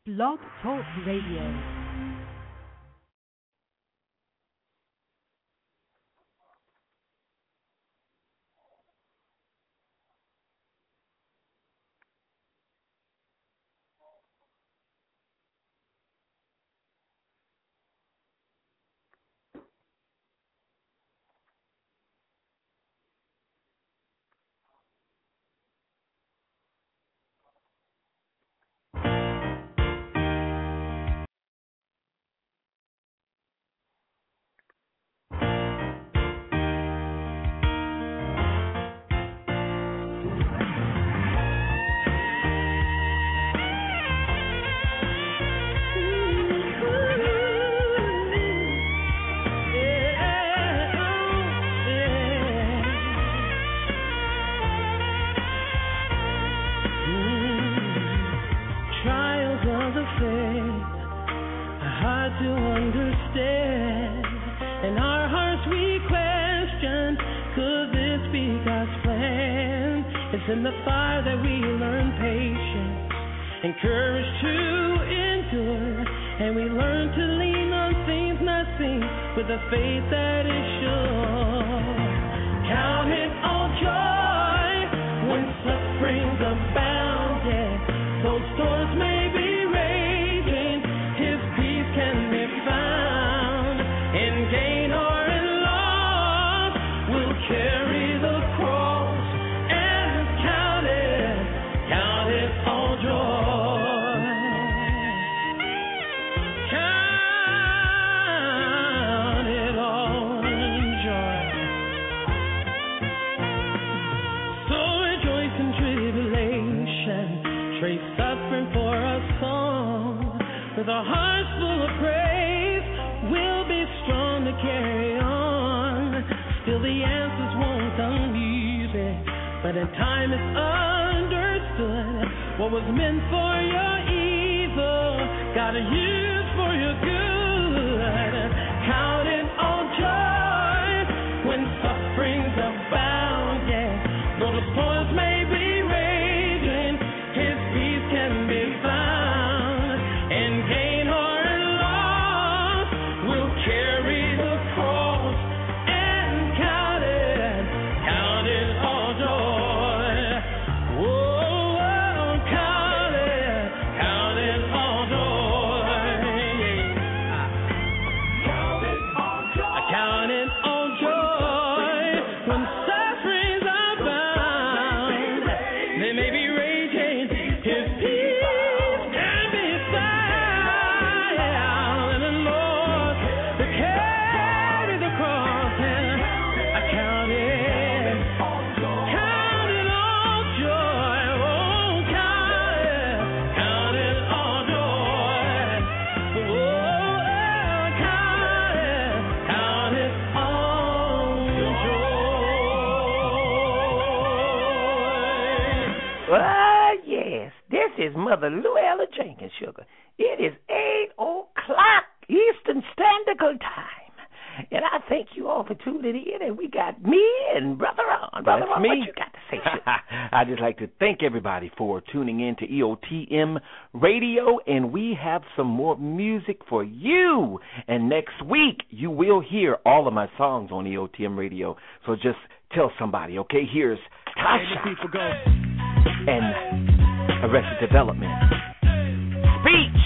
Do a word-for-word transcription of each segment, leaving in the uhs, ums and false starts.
Blog Talk Radio. In the fire that we learn patience and courage to endure, and we learn to lean on things not seen with a faith that is sure. Count it all joy when sufferings abound, yeah. Though storms may be raging, His peace can be found. In gain or in loss, we'll carry the cross. With our hearts full of praise, we'll be strong to carry on. Still the answers won't come easy, but in time it's understood. What was meant for your evil, gotta use for your good. Count it all joy when sufferings abound, yeah. Though the storms may be raging, His peace can be found. Is Mother Luella Jenkins, sugar. It is eight o'clock Eastern Standard Time, and I thank you all for tuning in. And we got me and Brother Ron. Brother That's Ron, me. what you got to say, sugar? I'd just like to thank everybody for tuning in to E O T M Radio, and we have some more music for you. And next week, you will hear all of my songs on E O T M Radio. So just tell somebody, okay? Here's Tasha people go. and Arrested Development. Speech.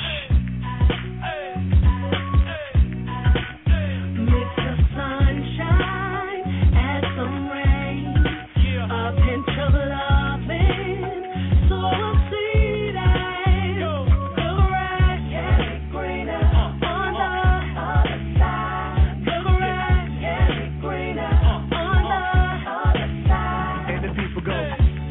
Mix of sunshine and some rain. A pinch of loving, so we'll see that the grass can be greener on the other side. The grass can be greener on the other side. And the people go.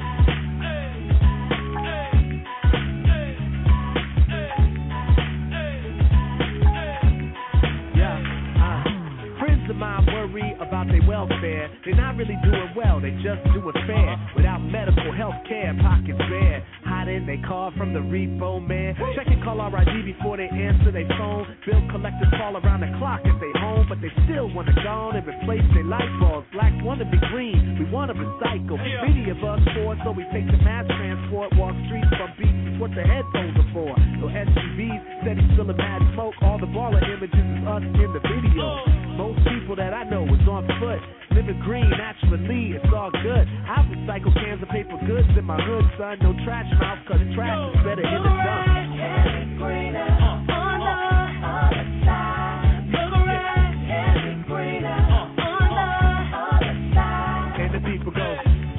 About their welfare, they're not really doing well, they just do it fair. Without medical health care, pockets bare. Hiding they car from the repo man. Check and call R I D before they answer their phone. Bill collectors call around the clock if they home, but they still want to go and replace their light bulbs. Blacks want to be green, we want to recycle. Many of us poor, so we take the mass transport, walk streets from beats, what the headphones are for. So S U Vs said he's feeling mad smoke. All the baller images is us in the video. Most people that I know is on foot, living green naturally, it's all good. I recycle cans of paper goods in my hood, son. No trash mouth, cause trash is better in the dump. And the people go.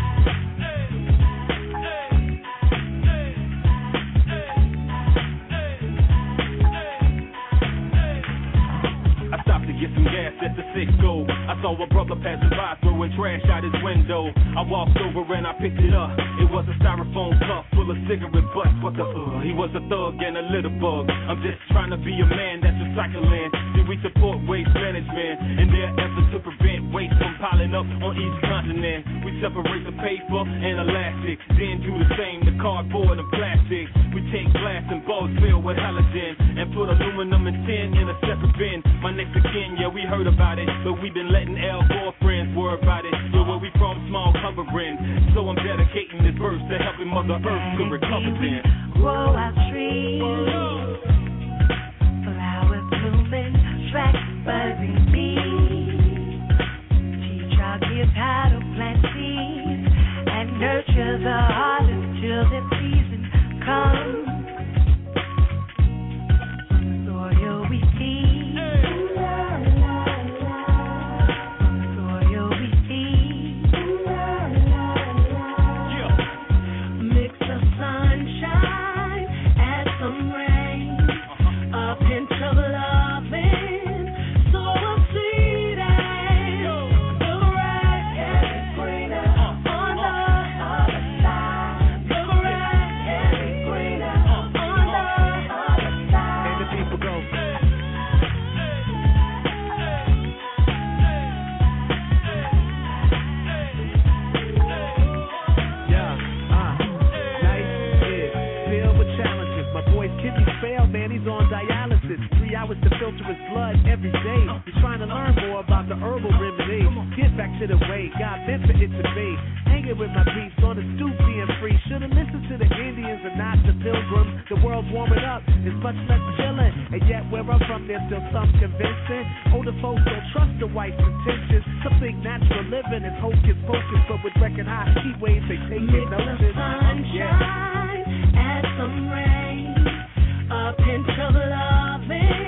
Get some gas at the Cisco. I saw a brother passing by throwing trash out his window. I walked over and I picked it up. It was a styrofoam cup full of cigarette butts. What the uh, he was a thug and a little bug. I'm just trying to be a man that's recycling. See, we support waste management and their efforts to prevent waste from piling up on each continent. We separate the paper and elastic, then do the same to cardboard and plastic. We take glass and bulbs filled with halogen and put aluminum and tin in a separate bin. My next of kin, yeah, we heard about it, but we've been letting Al Gore friends worry about it. Yo, where we from, small covering. So I'm dedicating this verse to helping Mother Earth to recover then. Grow our trees, flowers blooming, track buzzing bees. Teach our kids how to plant seeds and nurture the harvest till the season comes. Soil we feed. To filter his blood every day. You're trying to learn more about the herbal remedy. Get back to the way God meant for it to be. Hanging with my peace on the stoop, being free. Should've listened to the Indians and not the pilgrims. The world's warming up, it's much less chilling. And yet where I'm from, there's still some convincing. Older folks don't trust the white intentions. Some think natural living is hocus pocus, but with record high heat waves, they take it notice. Sunshine, yeah. Add some rain, a pinch of loving.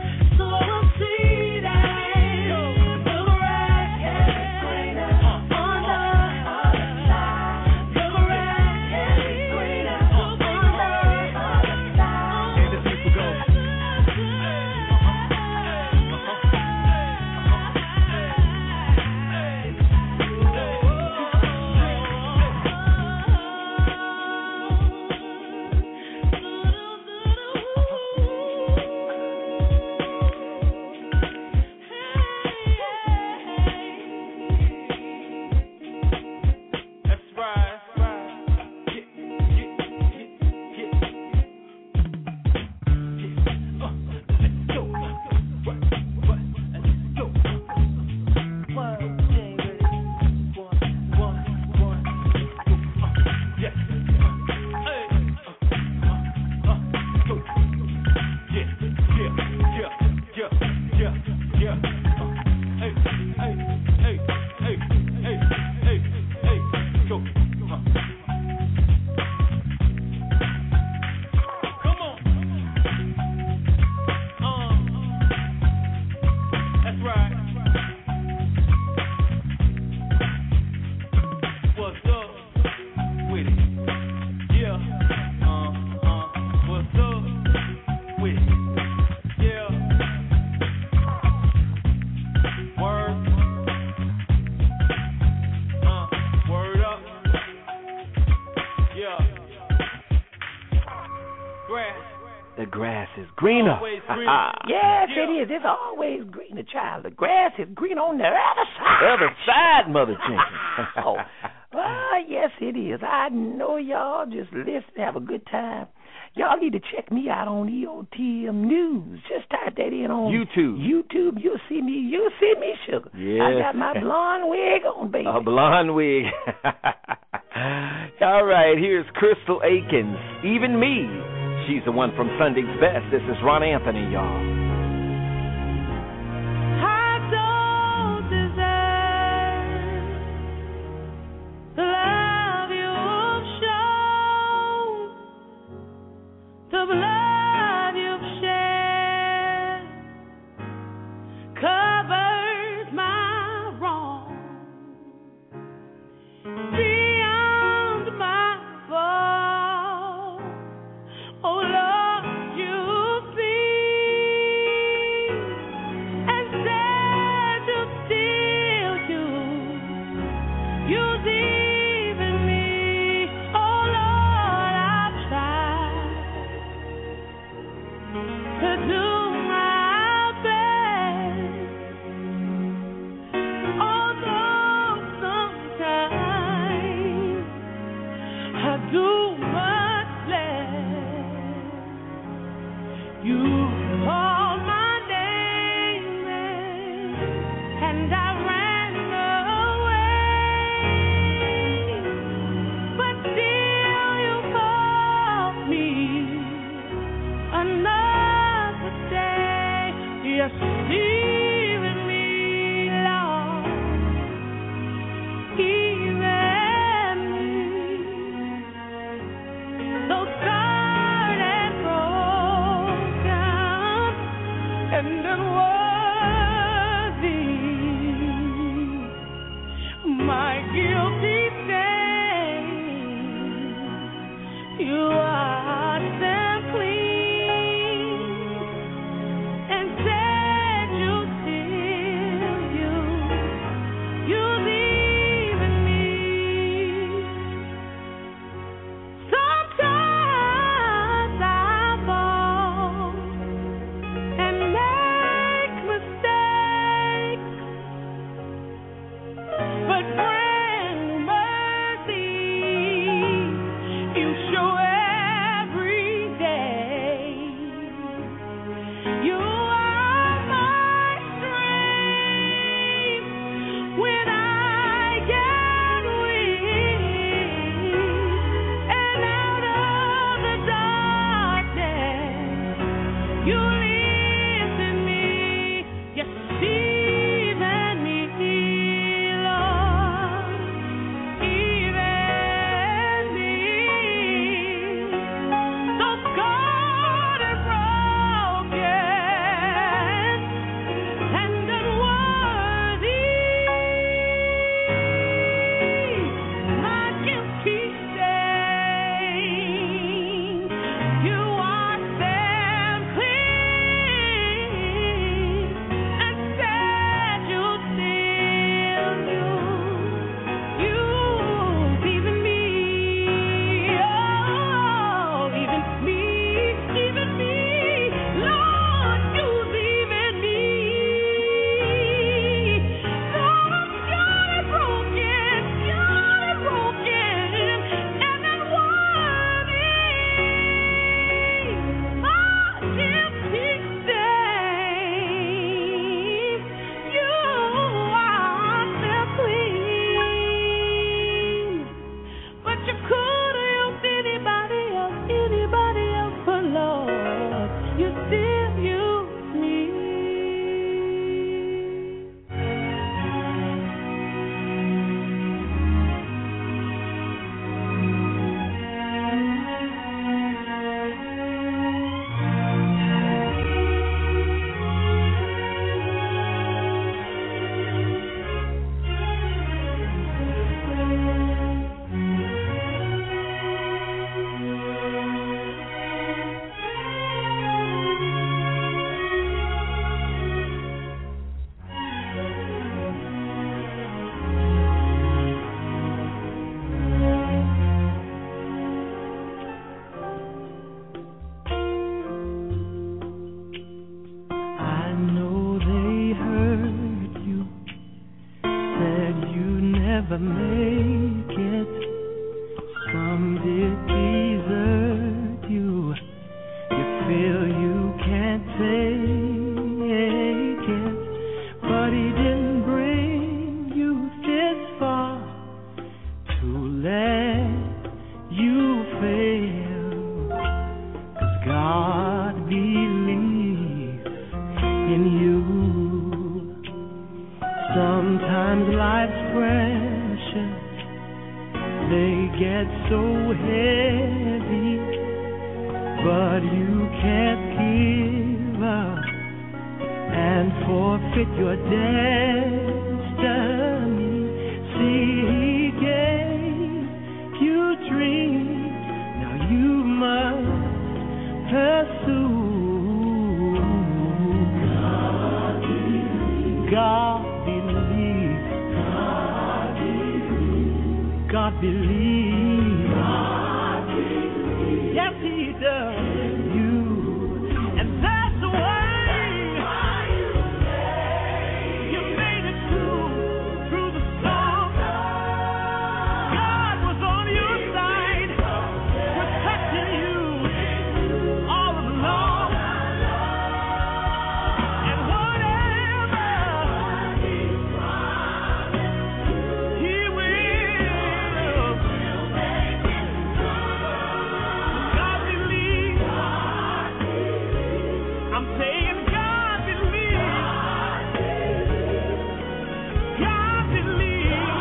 Greener. greener. Yes, yeah. It is. It's always greener, child. The grass is green on the other side. The other side, Mother Jenkins. Oh, well, yes, it is. I know y'all just listen, have a good time. Y'all need to check me out on E O T M News. Just type that in on YouTube. YouTube. You'll see me. You'll see me, sugar. Yeah. I got my blonde wig on, baby. A blonde wig. All right, here's Crystal Akins. Even me. She's the one from Sunday's Best. This is Ron Anthony, y'all. Sometimes life's pressures, they get so heavy, but you can't give up and forfeit your destiny. See, he gave you dreams, now you must pursue. God believes. God believes. God believes. God believes. Yes, he does. You, and that's the way you made it through, through the storm. God was on your side, protecting you all along. And whatever he will, God believes. I'm saying God believes. God believes.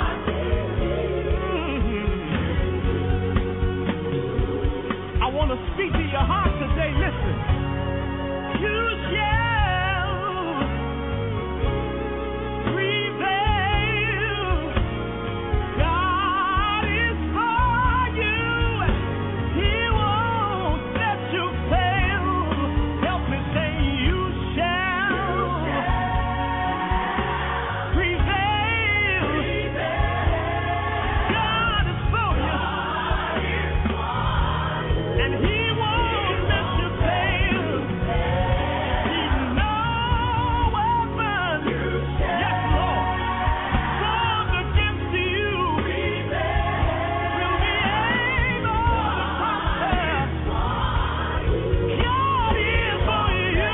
Mhm. I want to speak to your heart today. Listen. You shall prevail. God is for you. He won't let you fail. Help me say you shall prevail. God is for you. And he won't let you fail. He's no weapon. Yes, Lord. Formed against you will be able to prosper. God is for you.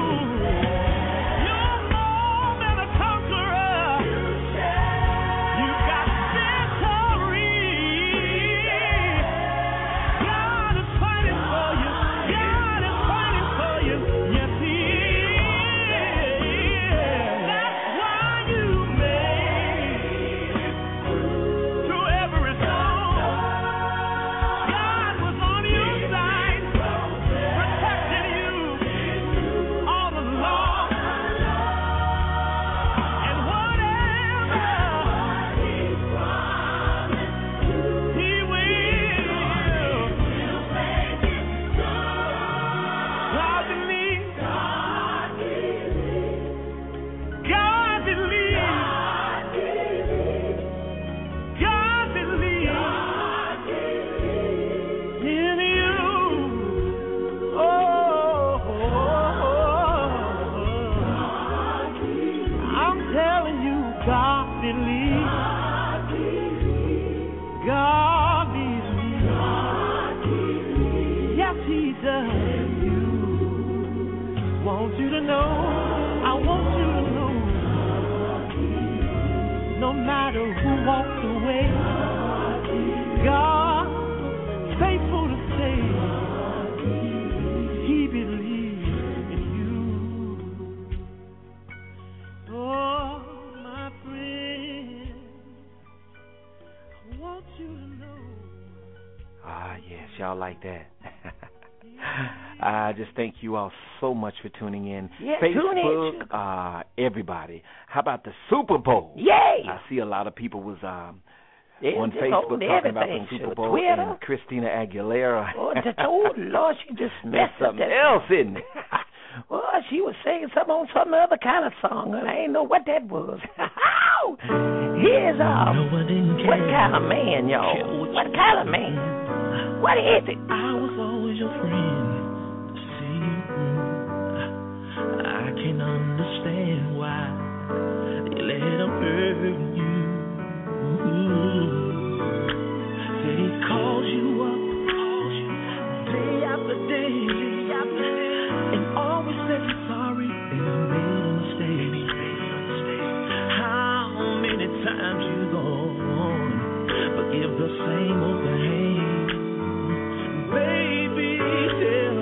You're more than a conqueror. You've got victory. God is fighting for you. God is fighting for you. Yes, he is. That's why you made it through every storm. God was on your side, protecting you all along. And whatever he will, God believes. God believes. God believes in you. Oh, I'm telling you, God believes. God believes. Yes, he does. You want you to know. I want you to know. No matter who walks away, God faithful to save. He believes in you. Oh, my friend, I want you to know. Ah, yes, y'all like that. I just thank you all so much for tuning in. Yeah, tune in, Facebook, sugar. uh, everybody. How about the Super Bowl? Yay! I see a lot of people was um, Yeah, on just Facebook on talking about the everything, Super sugar. Bowl Twitter. and Christina Aguilera. Oh, just, oh, Lord, she just That's messed up something that. else, isn't it? Well, she was singing something on some other kind of song, and I ain't know what that was. Here's um, what kind of man, y'all? What kind of man? What is it? I was always your friend to see you through. I can understand why they let them hurt you. They called you up day after day, and always said you're sorry and you made a mistake. How many times you gone, but give the same old thing? Baby, tell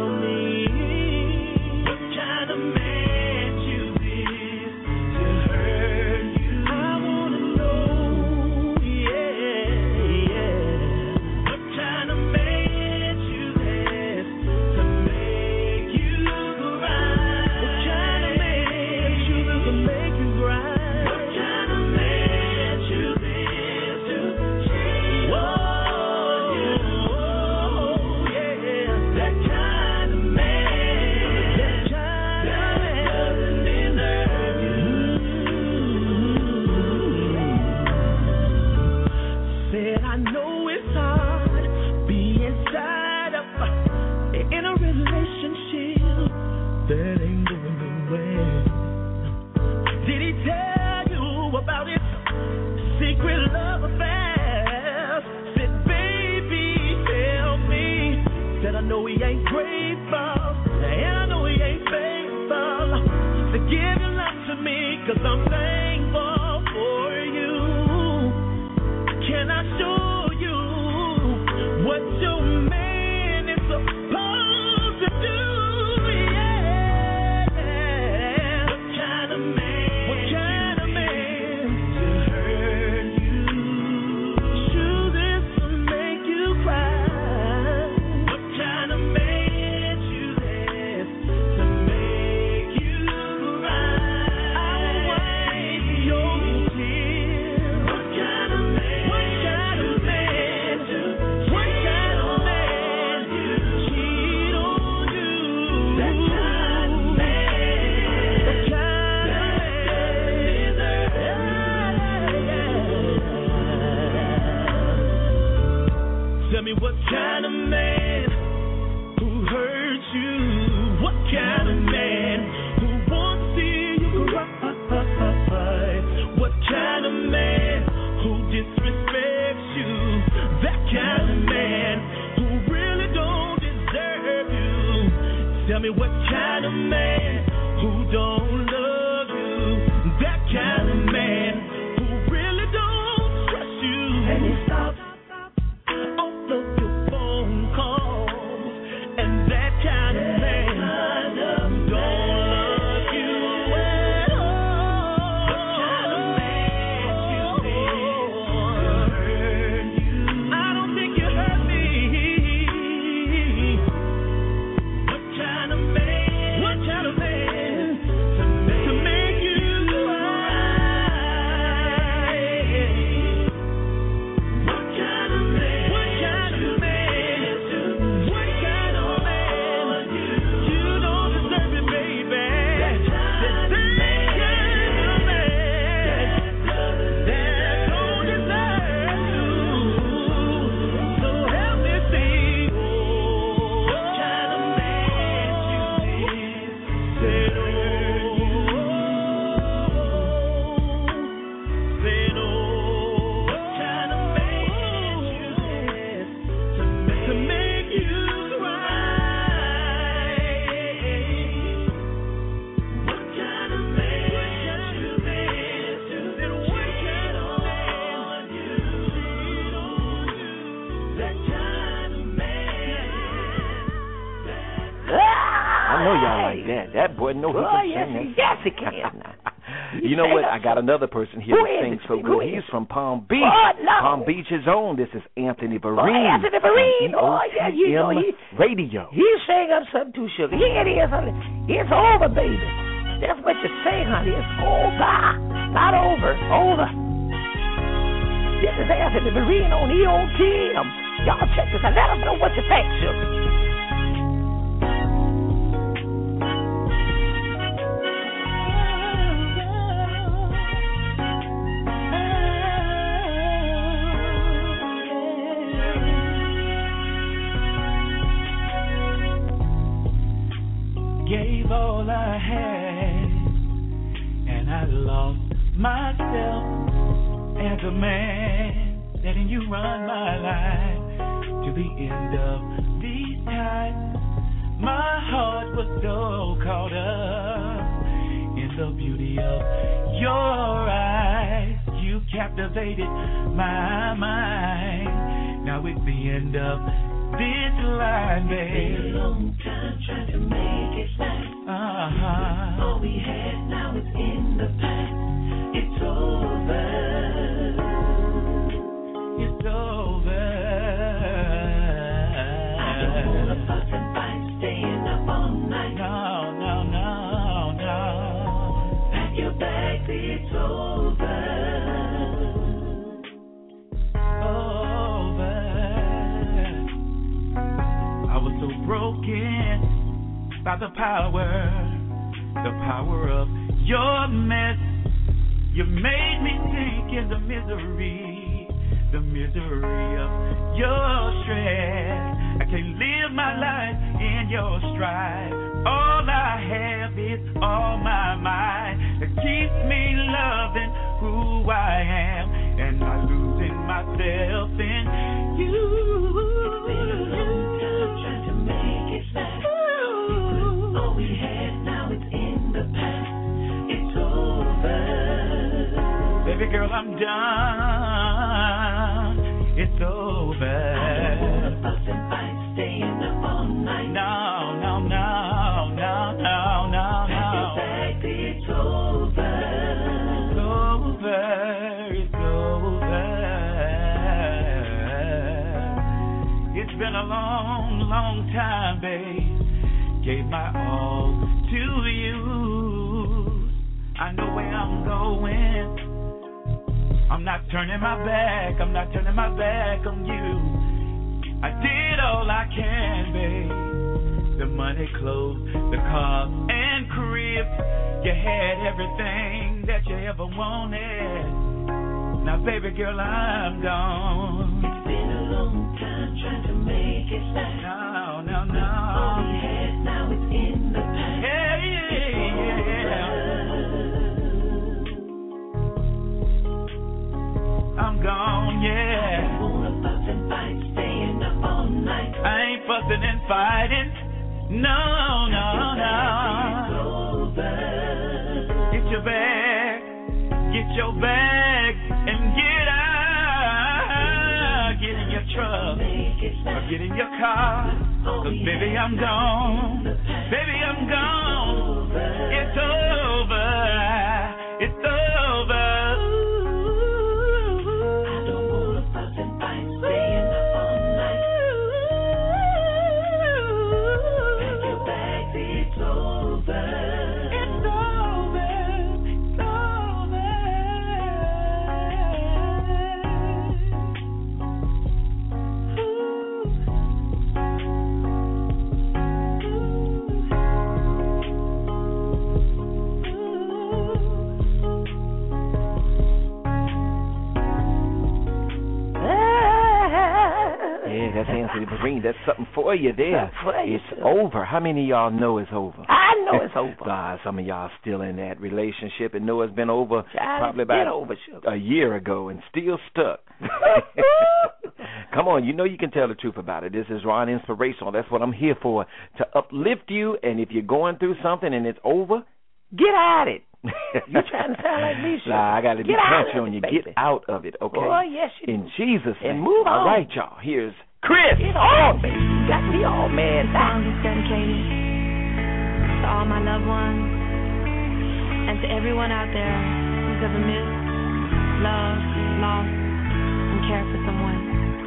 Tell me what kind of man who don't love you? That kind of man who really don't trust you. And he stops all of your phone calls. And that kind of man who don't love you at all. What kind of man you is to hurt you? I don't think you hurt me. What kind of man? What kind of man to make, to make you cry? What kind of man? What kind of man? What kind of man? You don't deserve it, baby. That kind of man that don't deserve you. So help me see. What kind of man you is to hurt you? Say no. What kind of man you is to make, to make you cry? What kind of man you is to wait on you? That kind of man. I know y'all like that. That boy know he Oh, can yes, sing he, that. yes, he can. You know what? I got another person here Who that is sings it? so Who good. is He's it? from Palm Beach. Oh, no. Palm Beach's own. This is Anthony Oh, Vereen. Anthony Vereen. Oh, yeah, you know, E O T M he, Radio. he sang up something too, sugar. Here it is, honey. It's over, baby. That's what you say, honey. It's over. Not over. Over. This is Anthony Vereen on E O T M. Y'all check this out. Let us know what you think, sugar. Gave all I had, and I lost myself as a man, letting you run my life to the end of these times. My heart was so caught up in the beauty of your eyes. You captivated my mind. Now it's the end of this line, babe. Been a long time trying to make it last. Uh-huh. All we had now is in the past. It's over. It's over. I don't wanna fuss and fight, staying up all night. No, no, no, no. Pack your bags, it's over. Over. I was so broken by the power, the power of your mess. You made me sink in the misery, the misery of your stress. I can't live my life in your stride. All I have is all my mind that keeps me loving who I am and not losing myself in you. It's been a long time trying to make it last. All we had now is in the past. It's over. Baby girl, I'm done. It's over. I don't wanna fuss and fight, staying up all night. No, no, no, no, no, no, Pack your no. bags, it's over. It's over. It's over. It's been a long, long time, babe. Gave my all to you. I know where I'm going. I'm not turning my back. I'm not turning my back on you. I did all I can, babe. The money, clothes, the car, and crib. You had everything that you ever wanted. Now, baby girl, I'm gone. It's been a long time trying to make it last. No, no, no. All we had now is in the past. Yeah, yeah, yeah. I'm gone, yeah. I don't wanna fuss and fight, staying up all night. I ain't fussing and fighting. No, no. your bags and get out. Get in your truck or get in your car. Cause baby, I'm gone. Baby, I'm gone. It's over. It's over. That's Anthony Breen. That's something for you there. For you, it's over. How many of y'all know it's over? I know it's over. Uh, some of y'all still in that relationship and know it's been over Child, probably about over, a year ago and still stuck. Come on, you know you can tell the truth about it. This is Ron Inspirational. That's what I'm here for, to uplift you. And if you're going through something and it's over, get at it. You trying to sound like me, sure. Nah, I got to be country on you. Baby. Get out of it, okay? Oh, yes, you In Jesus' name. And move on. All right, y'all. Here's Chris. Get on, baby. You got me all man Song is dedicated to all my loved ones and to everyone out there who's ever missed, loved, lost, and cared for someone.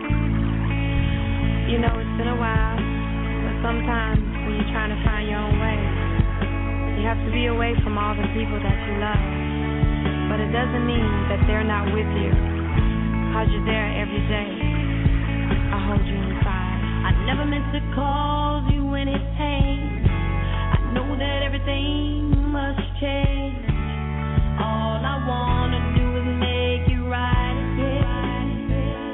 You know, it's been a while, but sometimes when you're trying to find your own way, you have to be away from all the people that you love. But it doesn't mean that they're not with you, because you're there every day. I hold you inside. I never meant to cause you any pain. I know that everything must change. All I want to do is make you right again.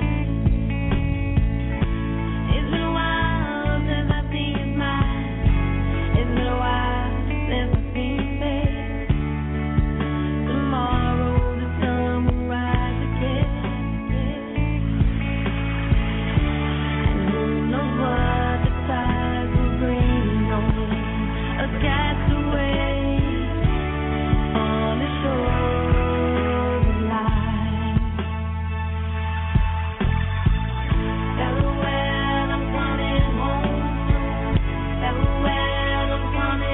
It's been a while since I've seen you smile. It's been a while since I've seen you face. Tomorrow the sun will rise again. What the tides will bring on me, a castaway on the shore of life. Farewell, I'm coming home. Farewell, I'm coming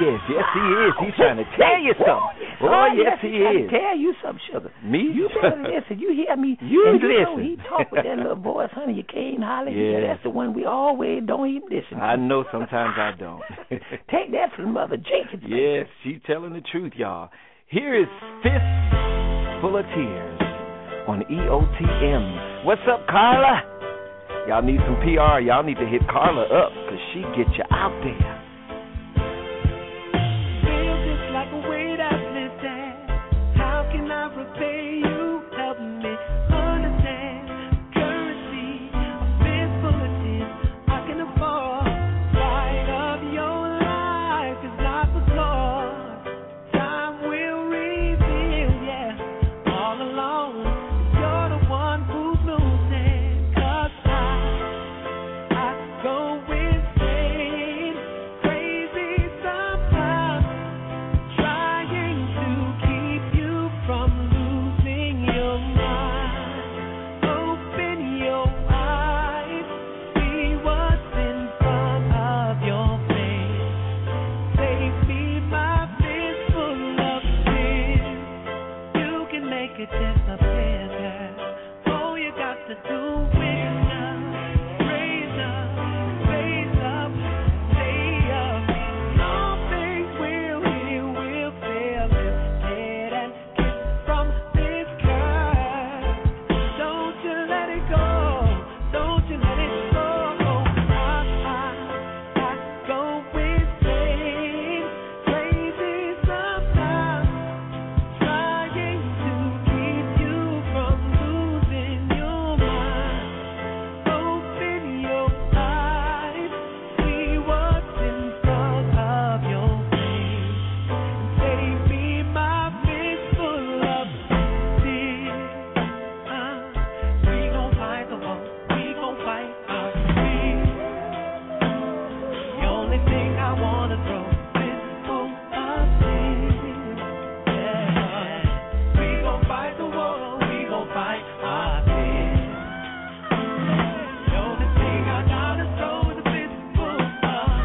yes, yes, he is. He's trying to tell you something. Oh, oh yes, he is. Tell you something, sugar. Me? You better listen. You hear me? You and listen. You know, he talk with that little voice, honey. You can't holler. Yeah. That's the one we always don't even listen to. I know sometimes I don't. Take that from Mother Jenkins. Yes, she's telling the truth, y'all. Here is Fist Full of Tears on E O T M. What's up, Carla? Y'all need some P R. Y'all need to hit Carla up because she gets you out there. Feel just like a weight I've lived at. How can I repay you? Help me understand. Currency, a fist full of tears I can afford. Light of your life is not the floor. Time will reveal, yeah, all alone. You're the one who's losing. Cause I, I go insane, crazy sometimes, trying to keep you from losing your mind. Open your eyes, see what's in front of your face. Save me my fist full of tears. You can make it disappear, girl. All you got to do is just raise up, raise up, stay up. Some things will heal, will fail instead and kiss from this curve. Don't you let it go, don't you let it go. I, I, I go insane, crazy sometimes, trying to keep you from losing your mind. Open your eyes, see what's in front of your face. Save me my fist full of tears. Uh, we gon' fight the war, we gon' fight our fears. The only thing I wanna throw is full of tears. Yeah, we gon' fight the war, we gon' fight our fears. The only thing I gotta throw is a fistful of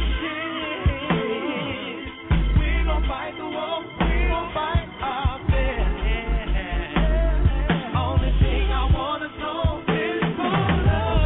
tears. We gon' fight the war, we gon' fight our fears. Only thing I wanna throw is full of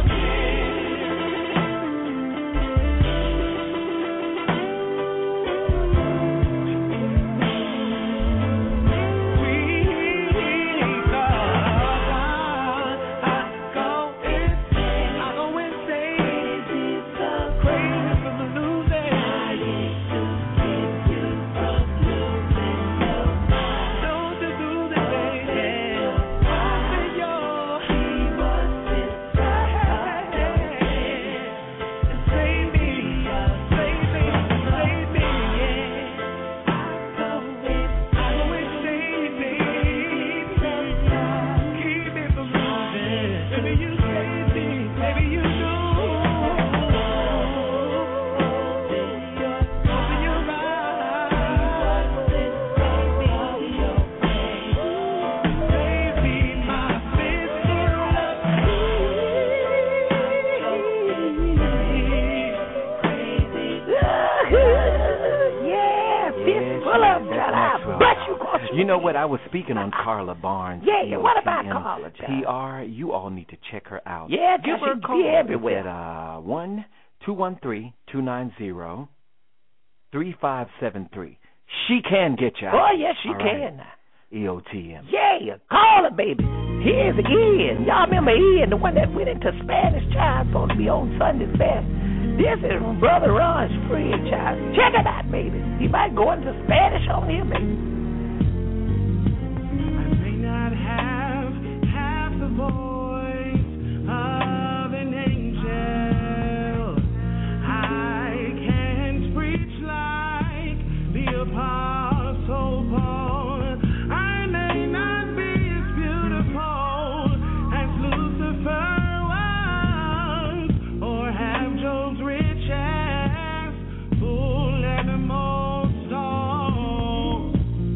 yeah, fist full of that's God. next I level. bet you got You know what? I was speaking on Carla Barnes. Yeah, what about E O T M. Carla, child? P R, you all need to check her out. Yeah, Give her a she call. be everywhere. It's at uh, one two one three, two nine zero, three five seven three. She can get you out. Oh, yes, she All right. can. E O T M. Yeah, call her, baby. Here's Ian. Y'all remember Ian, the one that went into Spanish, child, supposed to be on Sunday's best. This is Brother Ron's friend, child. Check it out, baby. He might go into Spanish on here, baby. I may not have half the voice of an angel. I can't preach like the apostle Paul. I may not be as beautiful as Lucifer was, or have Job's riches full and most all.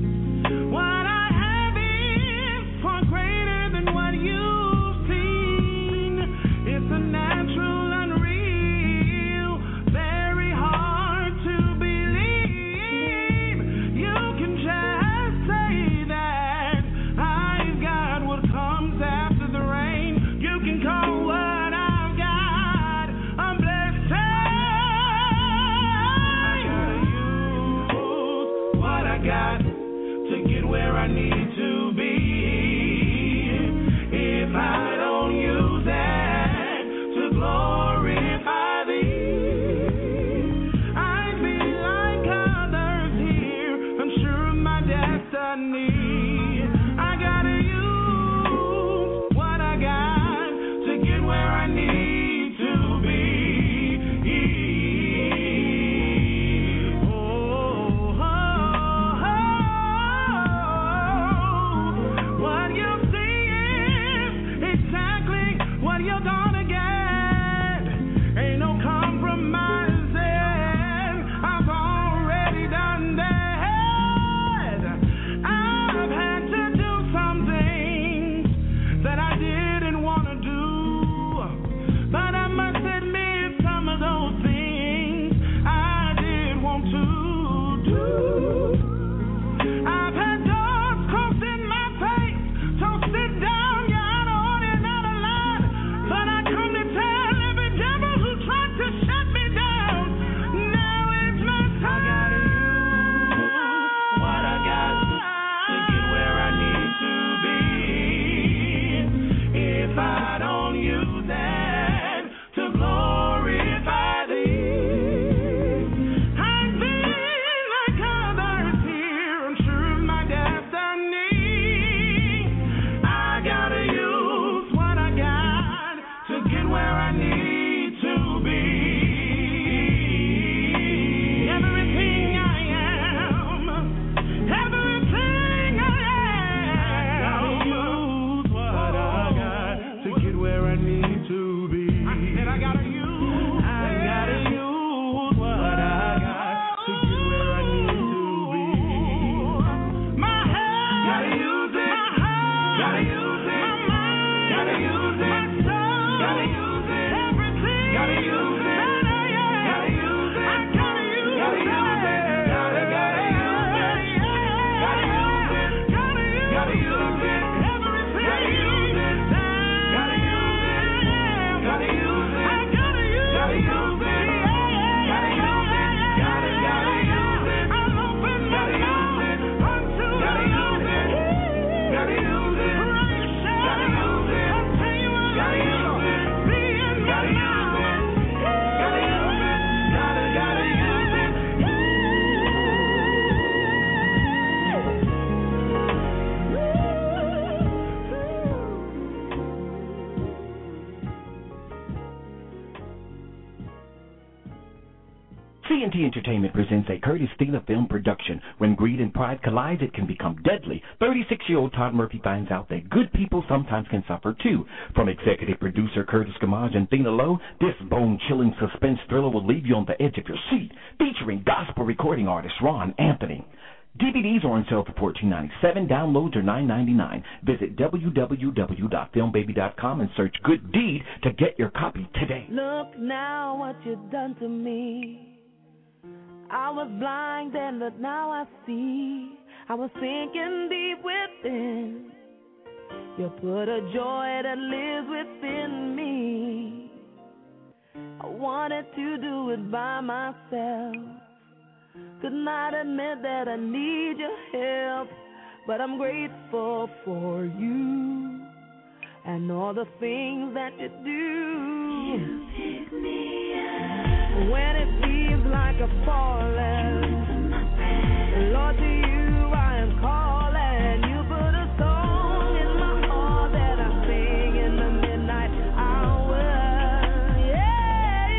T N T Entertainment presents a Curtis Steele film production. When greed and pride collide, it can become deadly. thirty-six-year-old Todd Murphy finds out that good people sometimes can suffer too. From executive producer Curtis Gamage and Thina Lowe, this bone-chilling suspense thriller will leave you on the edge of your seat. Featuring gospel recording artist Ron Anthony. D V Ds are on sale for fourteen ninety-seven. Downloads are nine ninety-nine. Visit w w w dot film baby dot com and search Good Deed to get your copy today. Look now what you've done to me. I was blind then, but now I see. I was sinking deep within. You put a joy that lives within me. I wanted to do it by myself. Could not admit that I need your help, but I'm grateful for you and all the things that you do. You pick me up when it feels like a falling. Lord, to you I am calling. You put a song in my heart that I sing in the midnight hour. Yeah,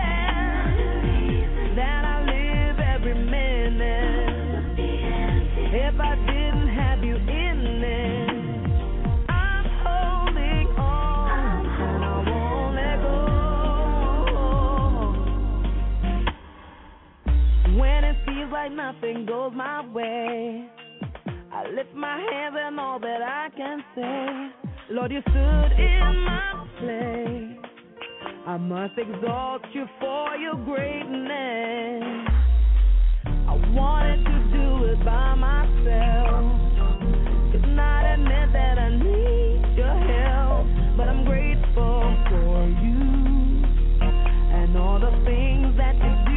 yeah. That I live every minute. If I didn't have you in it, I'm holding on and I won't let go. When it feels like nothing goes my way, I lift my hands and all that I can say, Lord, you stood in my place. I must exalt you for your greatness. I wanted to do it by myself. Could not admit that I need your help, but I'm grateful for you and all the things that you do.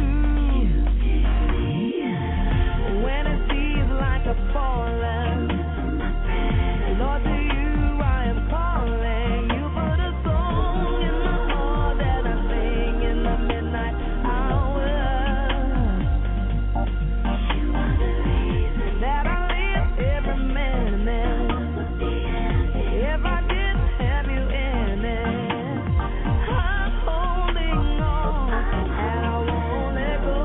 When it feels like a falling, Lord, to you I am calling. You put a song in my heart that I sing in the midnight hour. That I live every minute. If I didn't have you in it, I'm holding on and I won't let go.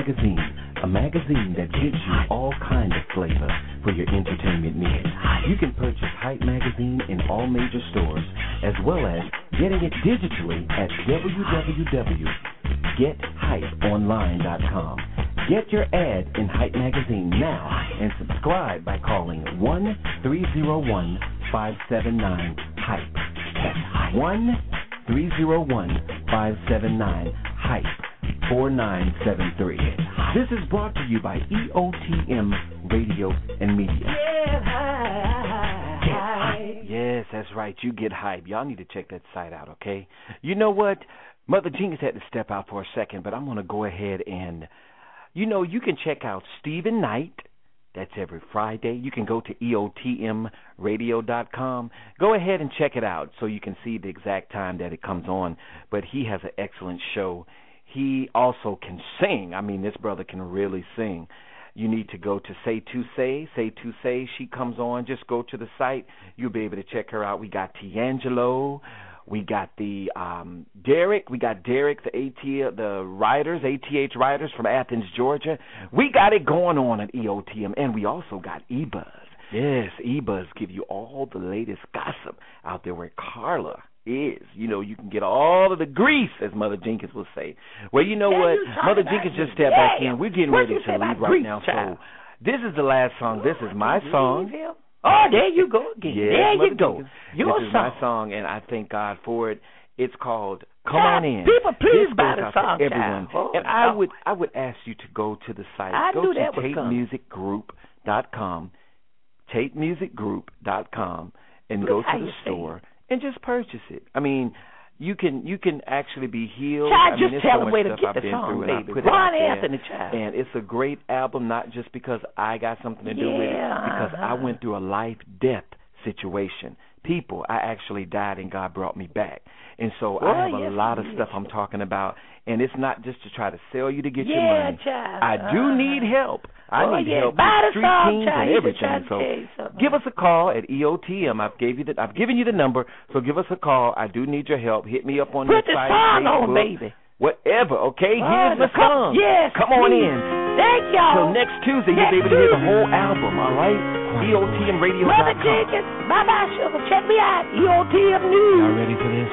Magazine, a magazine that gives you all kinds of flavor for your entertainment needs. You can purchase Hype Magazine in all major stores, as well as getting it digitally at w w w dot get hype online dot com. Get your ad in Hype Magazine now and subscribe by calling one three zero one, five seven nine, hype. That's one three zero one, five seven nine, hype. four nine seven three. This is brought to you by E O T M Radio and Media. Get hype. Get hype. Yes, that's right. You get hype. Y'all need to check that site out, okay? You know what? Mother Jenkins had to step out for a second, but I'm going to go ahead and, you know, you can check out Stephen Knight. That's every Friday. You can go to E O T M radio dot com. Go ahead and check it out so you can see the exact time that it comes on. But he has an excellent show. He also can sing. I mean, this brother can really sing. You need to go to Say To Say. Say To Say. She comes on. Just go to the site. You'll be able to check her out. We got D'Angelo. We got the um, Derek. We got Derek, the AT, the Riders, A T H Riders from Athens, Georgia. We got it going on at E O T M. And we also got eBuzz. Yes, eBuzz give you all the latest gossip out there where Carla is. You know, you can get all of the grease, as Mother Jenkins will say. Well, you know yeah, what? You Mother Jenkins just stepped yeah. back in. We're getting what ready to leave right grease, now. child? So this is the last song. This is my song. Oh, there you go again. Yes, there Mother you go. Jenkins. Your this is song. my song, and I thank God for it. It's called Come child, On In. People, please this buy goes the out song, to everyone. Oh, and I no. would I would ask you to go to the site. I go knew to that was tape music group dot com, tape music group dot com, and Look go to the store and just purchase it. I mean, you can you can actually be healed. Child, I mean, just there's tell so them much where to stuff get I've the been song, through, and I baby. put it Ron out there. Anthony, child. And it's a great album, not just because I got something to do yeah, with it, because uh-huh. I went through a life-death situation. People, I actually died and God brought me back. And so well, I have yes, a lot of yes. stuff I'm talking about, and it's not just to try to sell you to get yeah, your money. Child. I do uh-huh. need help. I oh, need yeah. help Buy with the street song, teams child. and You everything. So you give us a call at E O T M. I've gave you the, I've given you the number, so give us a call. I do need your help. Hit me up on Put the the site, song Facebook, on, baby. Whatever, okay? Oh, Here's the come, song. Yes, Come on please. in. Thank y'all. Till next Tuesday, Next you'll be able to hear the Tuesday. whole album, all right? E O T M radio dot com. Mother Jenkins, bye-bye, sugar. Check me out. E O T M News. Y'all ready for this?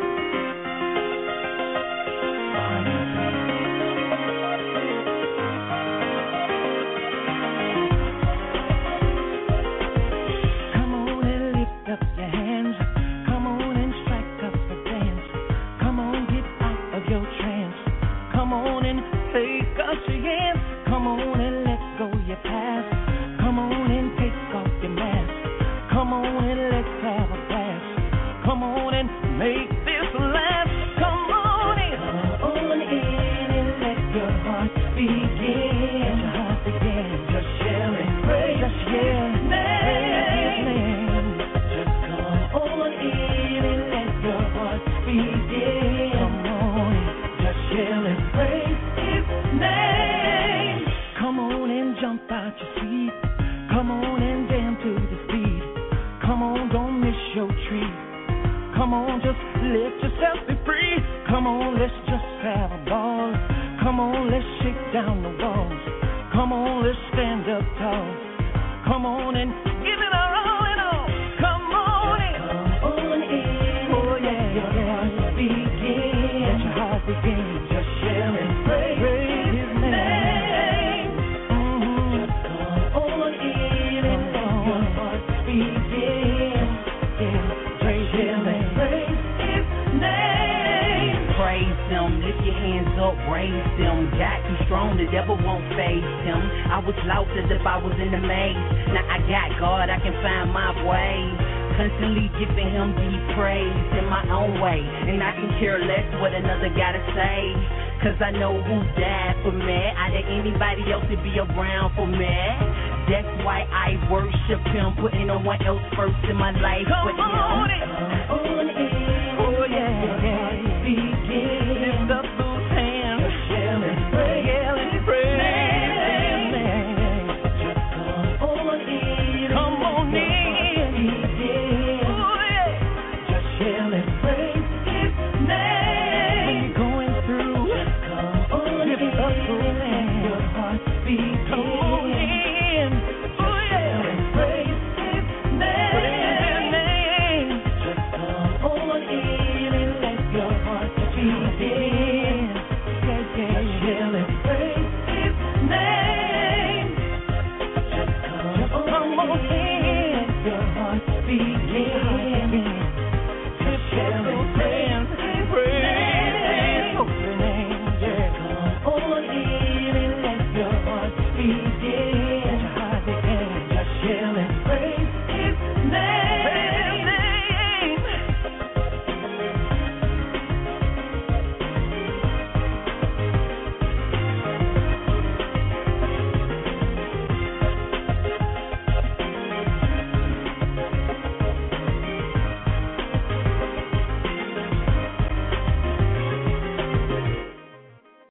Cause I know who died for me. I didn't anybody else to be around for me. That's why I worship him, putting no one else first in my life but him.